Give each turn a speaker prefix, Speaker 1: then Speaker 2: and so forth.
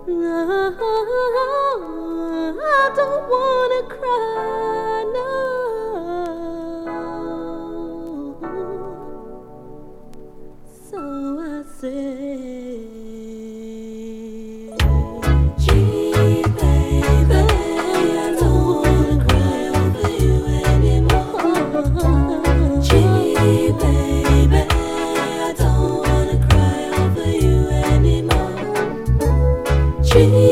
Speaker 1: No, I don't wanna cry, no. So I say, gee, baby, I don't wanna cry over you anymore. Gee, baby, I don't wanna cry over you anymore. Gee,